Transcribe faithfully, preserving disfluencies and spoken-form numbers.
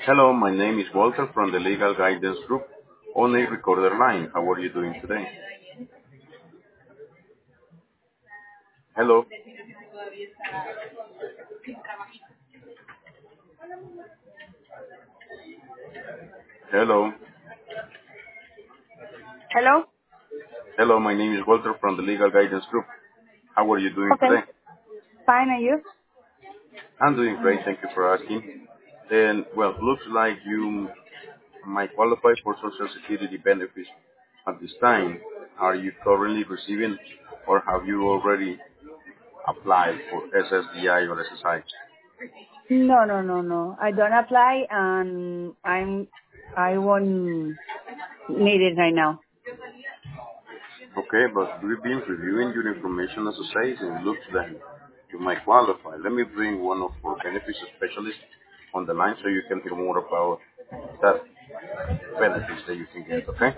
Hello, my name is Walter from the Legal Guidance Group on a recorder line. How are you doing today? Hello, hello, Hello? hello, my name is Walter from the Legal Guidance Group. How are you doing Okay. today? Fine, and you? I'm doing great, thank you for asking. And well, looks like you might qualify for Social Security benefits at this time. Are you currently receiving or have you already applied for S S D I or S S I? No, no, no, no. I don't apply and I'm, I won't need it right now. Okay, but we've been reviewing your information as a size and it looks like you might qualify. Let me bring one of our benefits specialists on the line so you can hear more about that benefits that you can get, okay?